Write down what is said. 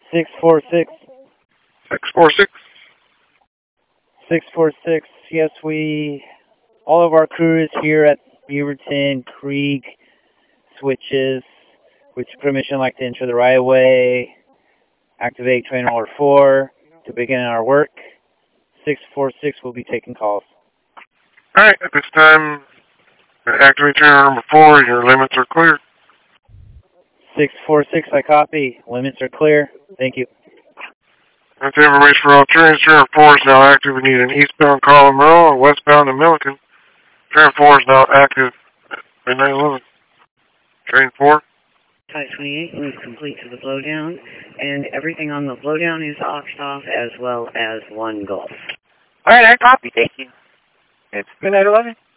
646. 646. 646. Yes, all of our crews here at Beaverton Creek switches, with permission, like to enter the right of way, activate train roller 4 to begin our work. 646 will be taking calls. Alright, at this time, activate train number 4, your limits are clear. 646, I copy. Limits are clear. Thank you. That's the information for all trains. Train 4 is now active. We need an eastbound Colorado and westbound to Milliken. Train 4 is now active at 911. Train 4. 528 moves complete to the blowdown, and everything on the blowdown is auctioned off as well as 1 Gulf. Alright, I copy. Thank you. It's midnight 11.